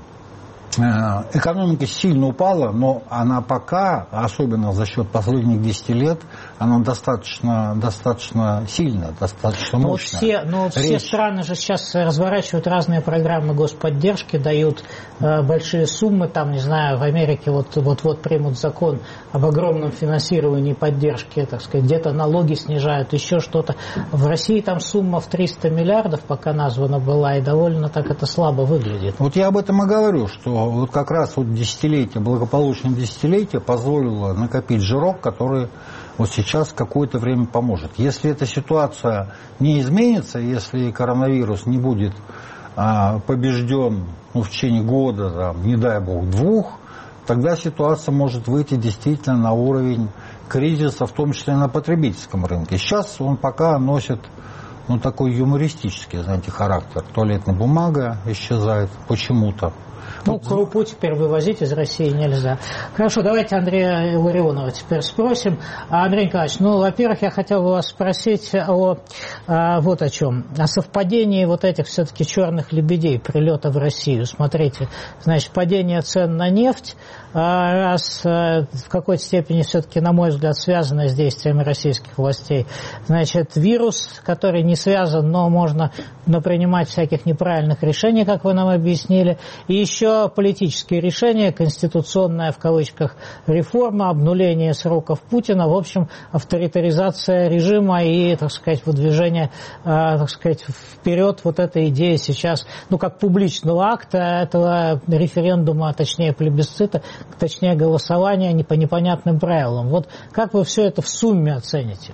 Экономика сильно упала, но она пока, особенно за счет последних десяти лет, она достаточно, достаточно сильная, достаточно но мощная. Все, но Речь... все страны же сейчас разворачивают разные программы господдержки, дают э, большие суммы, там, не знаю, в Америке вот-вот вот примут закон об огромном финансировании поддержки, так сказать, где-то налоги снижают, еще что-то. В России там сумма в триста миллиардов пока названа была, и довольно так это слабо выглядит. Вот я об этом и говорю, что вот как раз вот десятилетие, благополучное десятилетие позволило накопить жирок, который вот сейчас какое-то время поможет. Если эта ситуация не изменится, если коронавирус не будет а, побежден ну, в течение года, там, не дай бог, двух, тогда ситуация может выйти действительно на уровень кризиса, в том числе на потребительском рынке. Сейчас он пока носит ну, такой юмористический, знаете, характер. Туалетная бумага исчезает почему-то. Ну, крупу теперь вывозить из России нельзя. Хорошо, давайте Андрея Ларионова теперь спросим. Андрей Николаевич, ну, во-первых, я хотел бы вас спросить о, о вот о чем. О совпадении вот этих все-таки черных лебедей прилета в Россию. Смотрите, значит, падение цен на нефть, раз в какой-то степени все-таки, на мой взгляд, связано с действиями российских властей. Значит, вирус, который не связан, но можно принимать всяких неправильных решений, как вы нам объяснили, и еще политические решения, конституционная, в кавычках, реформа, обнуление сроков Путина, в общем, авторитаризация режима и, так сказать, выдвижение, так сказать, вперед вот этой идеи сейчас, ну, как публичного акта этого референдума, а точнее плебисцита, точнее голосования не по непонятным правилам. Вот как вы все это в сумме оцените?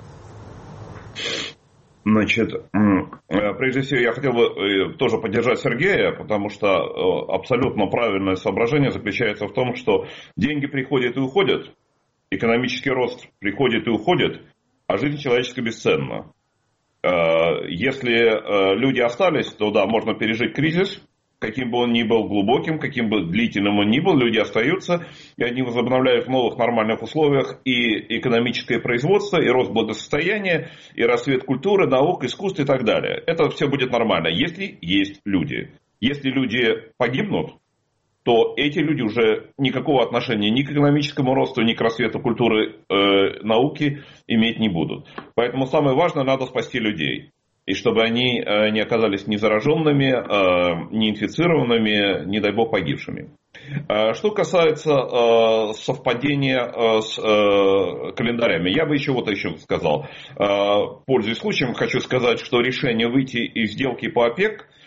Значит, прежде всего, я хотел бы тоже поддержать Сергея, потому что абсолютно правильное соображение заключается в том, что деньги приходят и уходят, экономический рост приходит и уходит, а жизнь человеческая бесценна. Если люди остались, то да, можно пережить кризис, каким бы он ни был глубоким, каким бы длительным он ни был, люди остаются, и они возобновляют в новых нормальных условиях и экономическое производство, и рост благосостояния, и расцвет культуры, наук, искусств и так далее. Это все будет нормально, если есть люди. Если люди погибнут, то эти люди уже никакого отношения ни к экономическому росту, ни к расцвету культуры, э, науки иметь не будут. Поэтому самое важное, надо спасти людей. И чтобы они э, не оказались ни зараженными, э, ни инфицированными, не дай бог погибшими. Э, что касается э, совпадения э, с э, календарями, я бы еще вот еще сказал. Э, пользуясь случаем, хочу сказать, что решение выйти из сделки по ОПЕК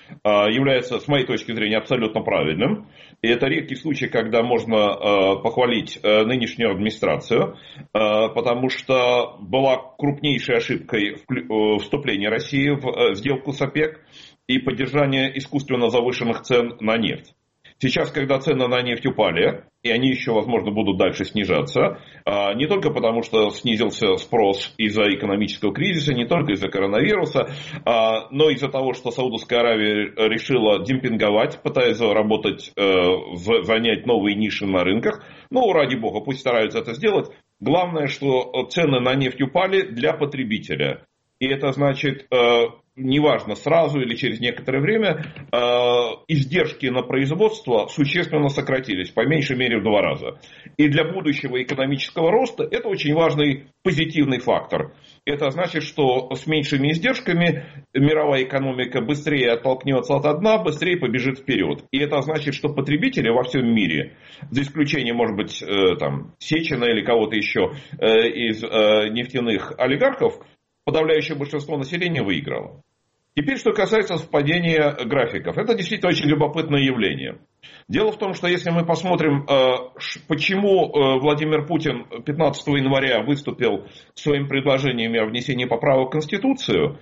является, с моей точки зрения, абсолютно правильным. И это редкий случай, когда можно похвалить нынешнюю администрацию, потому что была крупнейшей ошибкой вступления России в сделку с ОПЕК и поддержание искусственно завышенных цен на нефть. Сейчас, когда цены на нефть упали, и они еще, возможно, будут дальше снижаться, не только потому, что снизился спрос из-за экономического кризиса, не только из-за коронавируса, но из-за того, что Саудовская Аравия решила демпинговать, пытаясь заработать, занять новые ниши на рынках. Ну, ради бога, пусть стараются это сделать. Главное, что цены на нефть упали для потребителя. И это значит, неважно, сразу или через некоторое время, издержки на производство существенно сократились, по меньшей мере в два раза. И для будущего экономического роста это очень важный позитивный фактор. Это значит, что с меньшими издержками мировая экономика быстрее оттолкнется от дна, быстрее побежит вперед. И это значит, что потребители во всем мире, за исключением, может быть, там, Сечина или кого-то еще из нефтяных олигархов, подавляющее большинство населения выиграло. Теперь, что касается совпадения графиков. Это действительно очень любопытное явление. Дело в том, что если мы посмотрим, почему Владимир Путин пятнадцатого января выступил своим предложением о внесении поправок в Конституцию,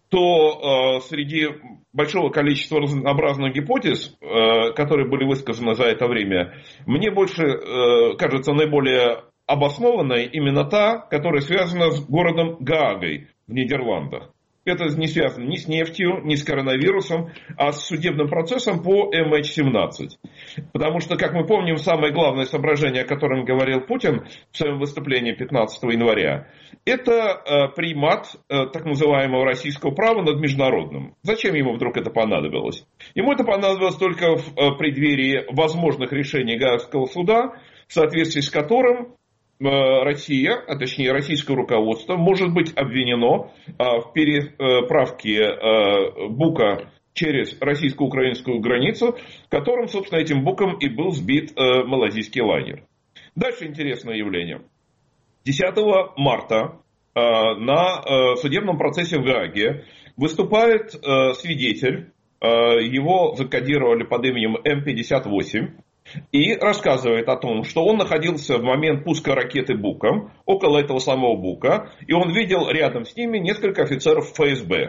то среди большого количества разнообразных гипотез, которые были высказаны за это время, мне больше кажется наиболее обоснованной именно та, которая связана с городом Гаагой в Нидерландах. Это не связано ни с нефтью, ни с коронавирусом, а с судебным процессом по эм эйч семнадцать. Потому что, как мы помним, самое главное соображение, о котором говорил Путин в своем выступлении пятнадцатого января, это примат так называемого российского права над международным. Зачем ему вдруг это понадобилось? Ему это понадобилось только в преддверии возможных решений Гаагского суда, в соответствии с которым Россия, а точнее российское руководство, может быть обвинено в переправке бука через российско-украинскую границу, которым, собственно, этим буком и был сбит малазийский лагерь. Дальше интересное явление. десятого марта на судебном процессе в Гааге выступает свидетель, его закодировали под именем эм пятьдесят восемь, и рассказывает о том, что он находился в момент пуска ракеты Буком, около этого самого Бука, и он видел рядом с ними несколько офицеров эф эс бэ.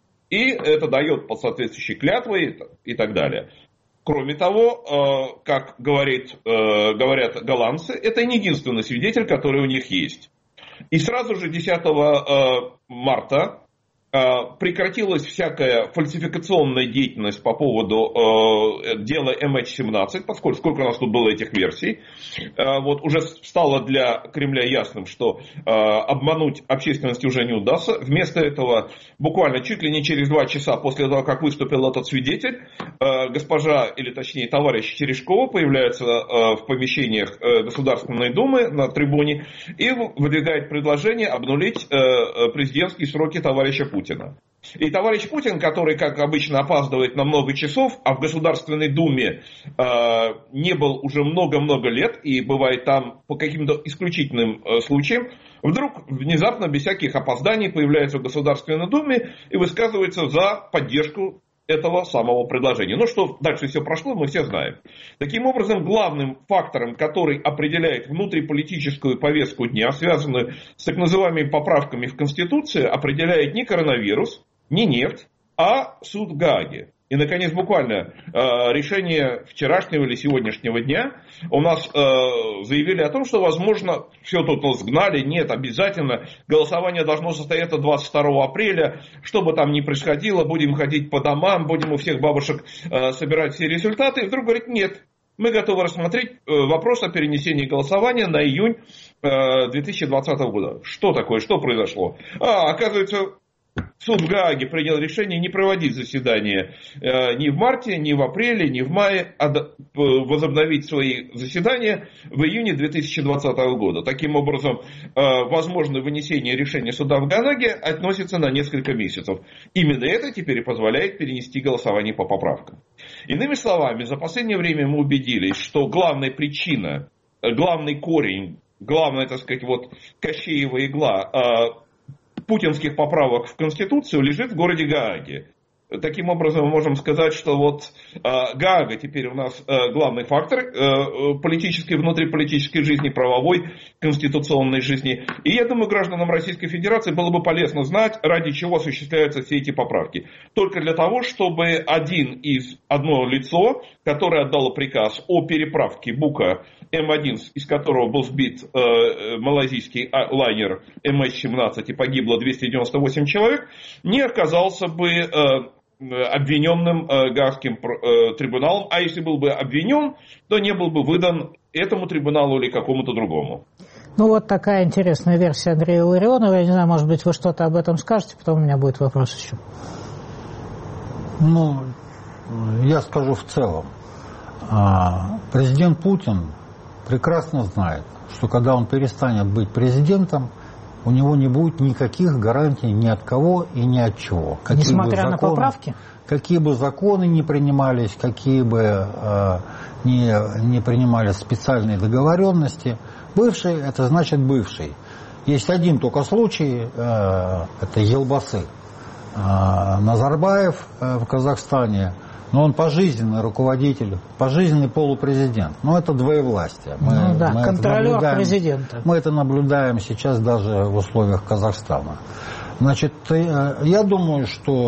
И это дает под соответствующей клятвой и так далее. Кроме того, как говорит, говорят голландцы, это не единственный свидетель, который у них есть. И сразу же десятого марта прекратилась всякая фальсификационная деятельность по поводу э, дела эм эйч семнадцать, поскольку сколько у нас тут было этих версий. Э, вот уже стало для Кремля ясным, что э, обмануть общественность уже не удастся. Вместо этого, буквально чуть ли не через два часа после того, как выступил этот свидетель, э, госпожа, или точнее товарищ Терешкова появляется э, в помещениях э, Государственной Думы на трибуне и выдвигает предложение обнулить э, президентские сроки товарища Путина. Путина. И товарищ Путин, который, как обычно, опаздывает на много часов, а в Государственной Думе э, не был уже много-много лет, и бывает там по каким-то исключительным э, случаям, вдруг внезапно, без всяких опозданий, появляется в Государственной Думе и высказывается за поддержку этого самого предложения. Но что дальше все прошло, мы все знаем. Таким образом, главным фактором, который определяет внутриполитическую повестку дня, связанную с так называемыми поправками в Конституцию, определяет не коронавирус, не нефть, а суд в Гааге. И, наконец, буквально решение вчерашнего или сегодняшнего дня у нас заявили о том, что, возможно, все тут нас сгнали, нет, обязательно голосование должно состояться двадцать второго апреля, что бы там ни происходило, будем ходить по домам, будем у всех бабушек собирать все результаты. И вдруг говорит, нет, мы готовы рассмотреть вопрос о перенесении голосования на июнь две тысячи двадцатого года. Что такое, что произошло? А, оказывается... Суд в Гааге принял решение не проводить заседание э, ни в марте, ни в апреле, ни в мае, а до, э, возобновить свои заседания в июне две тысячи двадцатого года. Таким образом, э, возможное вынесение решения суда в Гааге относится на несколько месяцев. Именно это теперь и позволяет перенести голосование по поправкам. Иными словами, за последнее время мы убедились, что главная причина, главный корень, главная, так сказать, вот Кощеева игла э, путинских поправок в Конституцию лежит в городе Гааге. таким образом мы можем сказать, что вот э, Гаага теперь у нас э, главный фактор э, политической, внутриполитической жизни, правовой, конституционной жизни. И я думаю, гражданам Российской Федерации было бы полезно знать, ради чего осуществляются все эти поправки. Только для того, чтобы один из, одно лицо, которое отдало приказ о переправке Бука эм один, из которого был сбит э, малайзийский лайнер эм эйч семнадцать и погибло двести девяносто восемь человек, не оказался бы э, обвиненным э, Гаагским э, трибуналом, а если был бы обвинен, то не был бы выдан этому трибуналу или какому-то другому. Ну вот такая интересная версия Андрея Ларионова. Я не знаю, может быть, вы что-то об этом скажете, потом у меня будет вопрос еще. Ну, я скажу в целом. Президент Путин прекрасно знает, что когда он перестанет быть президентом, у него не будет никаких гарантий ни от кого и ни от чего. Какие Несмотря законы, на поправки? Какие бы законы ни принимались, какие бы э, ни, ни принимались специальные договоренности, бывший – это значит бывший. Есть один только случай, э, это Елбасы э, Назарбаев э, в Казахстане. Но он пожизненный руководитель, пожизненный полупрезидент. Но это двоевластие. Мы, ну да, мы контролер президента. Мы это наблюдаем сейчас даже в условиях Казахстана. Значит, я думаю,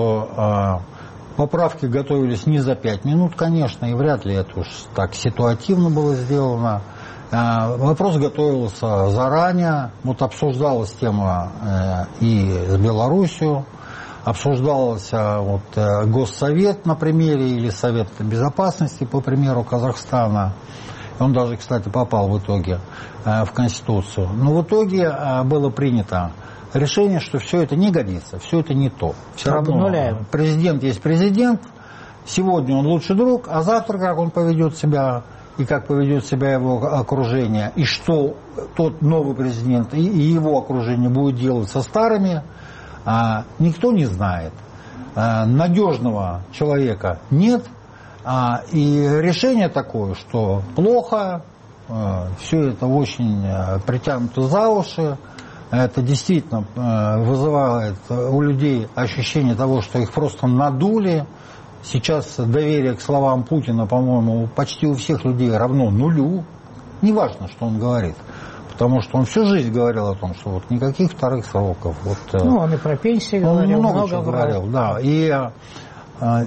что поправки готовились не за пять минут, конечно, и вряд ли это уж так ситуативно было сделано. Вопрос готовился заранее. Вот обсуждалась тема и с Белоруссией. Обсуждался вот, Госсовет на примере или Совет Безопасности по примеру Казахстана. Он даже, кстати, попал в итоге в Конституцию. Но в итоге было принято решение, что все это не годится, все это не то. Все равно президент есть президент, сегодня он лучший друг, а завтра как он поведет себя и как поведет себя его окружение, и что тот новый президент и его окружение будет делать со старыми, А, никто не знает. А, надежного человека нет. А, и решение такое, что плохо, а, все это очень а, притянуто за уши. Это действительно а, вызывает у людей ощущение того, что их просто надули. Сейчас доверие к словам Путина, по-моему, почти у всех людей равно нулю. Неважно, что он говорит. Потому что он всю жизнь говорил о том, что вот никаких вторых сроков. Вот, ну, он и про пенсии говорил, много, много чего говорил. Да. И э,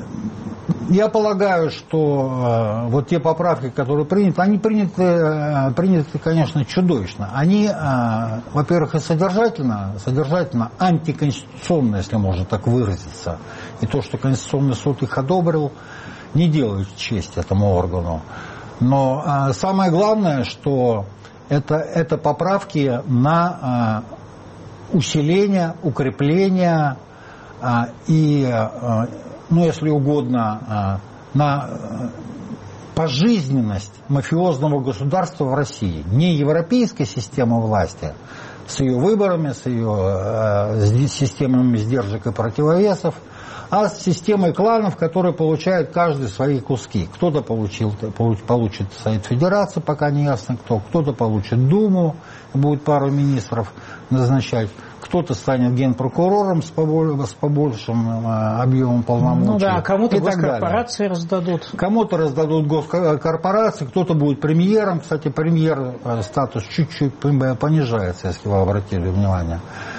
я полагаю, что э, вот те поправки, которые приняты, они приняты, э, приняты, конечно, чудовищно. Они, э, во-первых, и содержательно, содержательно антиконституционно, если можно так выразиться. И то, что Конституционный суд их одобрил, не делает честь этому органу. Но э, самое главное, что Это, это поправки на э, усиление, укрепление э, и, э, ну, если угодно, э, на э, пожизненность мафиозного государства в России. Не европейской системы власти с ее выборами, с ее э, системами сдержек и противовесов, а с системой кланов, которые получают каждый свои куски. Кто-то получил, получит Совет Федерации, пока не ясно кто, кто-то получит Думу, будет пару министров назначать, кто-то станет генпрокурором с, поболь, с побольшим э, объемом полномочий. Ну да, кому-то госкорпорации раздадут. Кому-то раздадут госкорпорации, кто-то будет премьером. Кстати, премьер э, статус чуть-чуть понижается, если вы обратили внимание.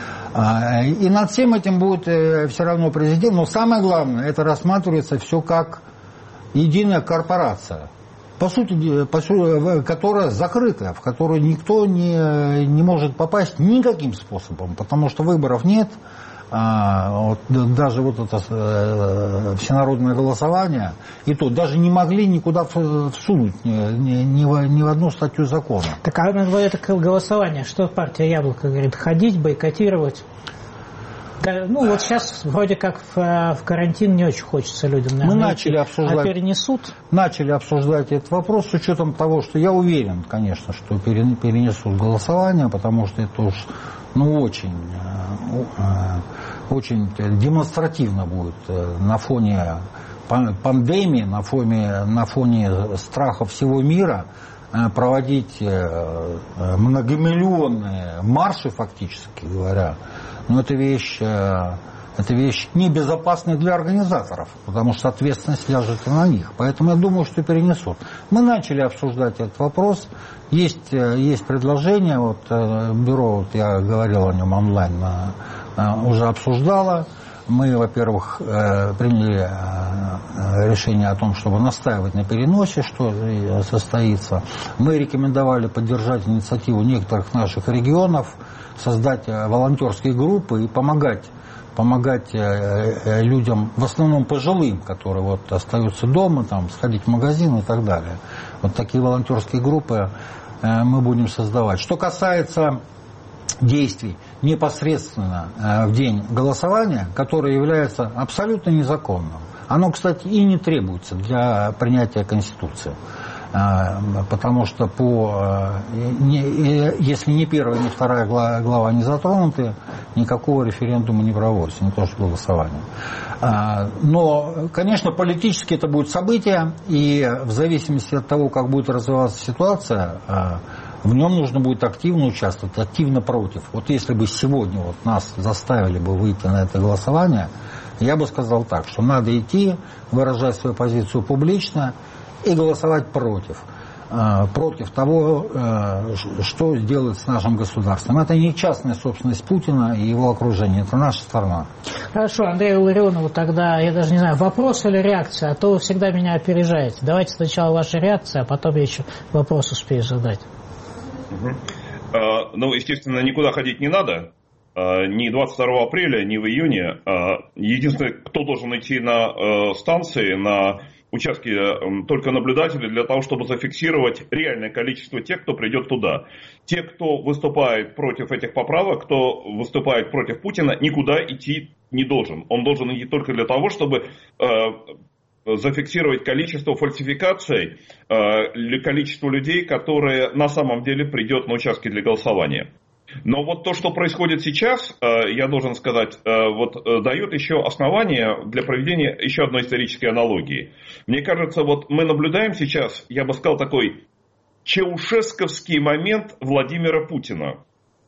И над всем этим будет все равно президент. Но самое главное, это рассматривается все как единая корпорация. По сути, по сути, которая закрытая, в которую никто не, не может попасть никаким способом. Потому что выборов нет. Вот, даже вот это э, всенародное голосование, и то даже не могли никуда всунуть ни, ни, ни, в, ни в одну статью закона. Так а это голосование, что партия Яблоко говорит, ходить, бойкотировать? Да, ну вот сейчас вроде как в, в карантин не очень хочется людям. Наверное, Мы начали обсуждать, а перенесут? Начали обсуждать этот вопрос с учетом того, что я уверен, конечно, что перенесут голосование, потому что это уж ну, очень, очень демонстративно будет на фоне пандемии, на фоне, на фоне страха всего мира проводить многомиллионные марши, фактически говоря. Но это вещь, Это вещь небезопасная для организаторов, потому что ответственность ляжет и на них. Поэтому я думаю, что перенесут. Мы начали обсуждать этот вопрос. Есть, есть предложение, вот бюро, вот я говорил о нем онлайн, уже обсуждало. Мы, во-первых, приняли решение о том, чтобы настаивать на переносе, что состоится. Мы рекомендовали поддержать инициативу некоторых наших регионов, создать волонтерские группы и помогать, помогать людям, в основном пожилым, которые вот остаются дома, там, сходить в магазин и так далее. Вот такие волонтерские группы мы будем создавать. Что касается действий непосредственно в день голосования, которое является абсолютно незаконным. Оно, кстати, и не требуется для принятия Конституции. Потому что по, если ни первая, ни вторая глава не затронуты, никакого референдума не проводится, не то что голосование. Но, конечно, политически это будет событие, и в зависимости от того, как будет развиваться ситуация, в нем нужно будет активно участвовать, активно против. Вот если бы сегодня вот нас заставили бы выйти на это голосование, я бы сказал так, что надо идти, выражать свою позицию публично и голосовать против. Против того, что сделает с нашим государством. Это не частная собственность Путина и его окружения, это наша страна. Хорошо, Андрею Илларионову тогда, я даже не знаю, вопрос или реакция, а то вы всегда меня опережаете. Давайте сначала ваша реакция, а потом я еще вопрос успею задать. Угу. А, ну, естественно, никуда ходить не надо. А, ни двадцать второго апреля, ни в июне. А, единственное, кто должен идти на а, станции, на участки, а, только наблюдатели, для того, чтобы зафиксировать реальное количество тех, кто придет туда. Те, кто выступает против этих поправок, кто выступает против Путина, никуда идти не должен. Он должен идти только для того, чтобы А, зафиксировать количество фальсификаций, э, количество людей, которые на самом деле придет на участки для голосования. Но вот то, что происходит сейчас, э, я должен сказать, э, вот, э, дает еще основания для проведения еще одной исторической аналогии. Мне кажется, вот мы наблюдаем сейчас, я бы сказал, такой чаушесковский момент Владимира Путина.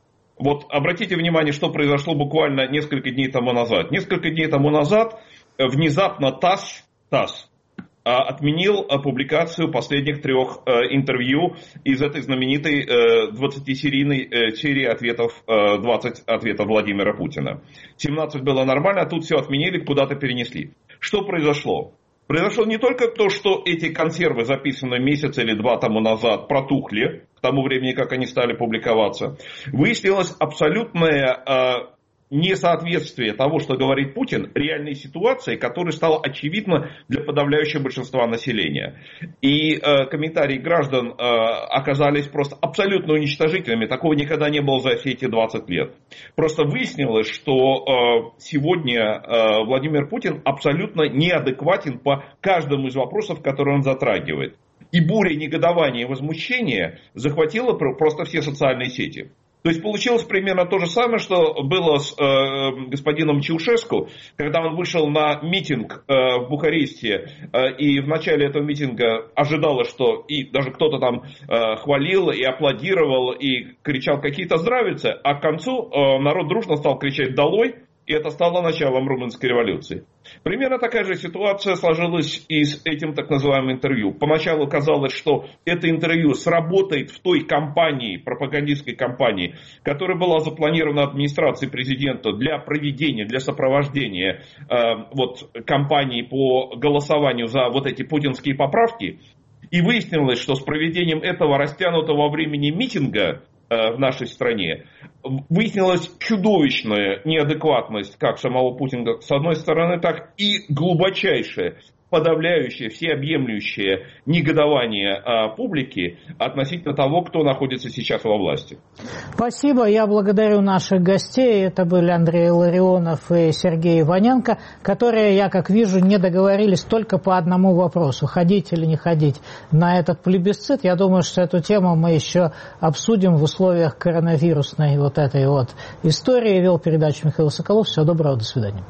Вот обратите внимание, что произошло буквально несколько дней тому назад. Несколько дней тому назад внезапно ТАСС ТАСС отменил публикацию последних трех интервью из этой знаменитой двадцатисерийной серии ответов, двадцать ответов Владимира Путина. семнадцать было нормально, а тут все отменили, куда-то перенесли. Что произошло? Произошло не только то, что эти консервы, записанные месяц или два тому назад, протухли, к тому времени, как они стали публиковаться. Выяснилось абсолютное несоответствие того, что говорит Путин, реальной ситуации, которая стала очевидна для подавляющего большинства населения. И э, комментарии граждан э, оказались просто абсолютно уничтожительными. Такого никогда не было за все эти двадцать лет. Просто выяснилось, что э, сегодня э, Владимир Путин абсолютно неадекватен по каждому из вопросов, которые он затрагивает. И буря негодования и возмущения захватила просто все социальные сети. То есть получилось примерно то же самое, что было с э, господином Чаушеску, когда он вышел на митинг э, в Бухаресте, э, и в начале этого митинга ожидалось, что и даже кто-то там э, хвалил и аплодировал, и кричал какие-то здравицы, а к концу э, народ дружно стал кричать «Долой!», и это стало началом румынской революции. Примерно такая же ситуация сложилась и с этим так называемым интервью. Поначалу казалось, что это интервью сработает в той кампании, пропагандистской кампании, которая была запланирована администрацией президента для проведения, для сопровождения э, вот, кампании по голосованию за вот эти путинские поправки. И выяснилось, что с проведением этого растянутого во времени митинга в нашей стране выяснилась чудовищная неадекватность как самого Путина с одной стороны, так и глубочайшее, подавляющее, всеобъемлющее негодование а, публики относительно того, кто находится сейчас во власти. Спасибо. Я благодарю наших гостей. Это были Андрей Илларионов и Сергей Иваненко, которые, я как вижу, не договорились только по одному вопросу. Ходить или не ходить на этот плебисцит. Я думаю, что эту тему мы еще обсудим в условиях коронавирусной вот этой вот истории. Вел передачу Михаил Соколов. Всего доброго. До свидания.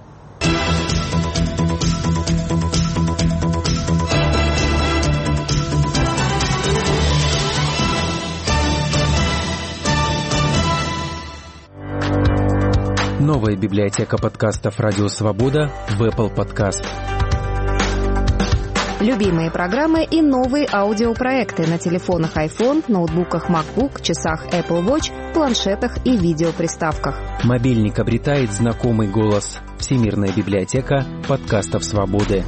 Новая библиотека подкастов «Радио Свобода» в Apple Podcast. Любимые программы и новые аудиопроекты на телефонах iPhone, ноутбуках MacBook, часах Apple Watch, планшетах и видеоприставках. Мобильник обретает знакомый голос. Всемирная библиотека подкастов «Свободы».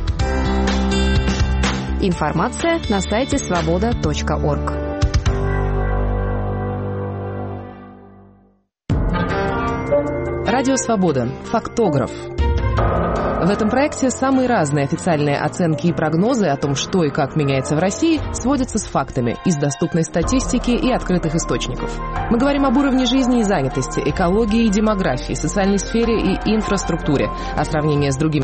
Информация на сайте свобода точка орг. Радио Свобода. Фактограф. В этом проекте самые разные официальные оценки и прогнозы о том, что и как меняется в России, сводятся с фактами из доступной статистики и открытых источников. Мы говорим об уровне жизни и занятости, экологии и демографии, социальной сфере и инфраструктуре, о сравнении с другими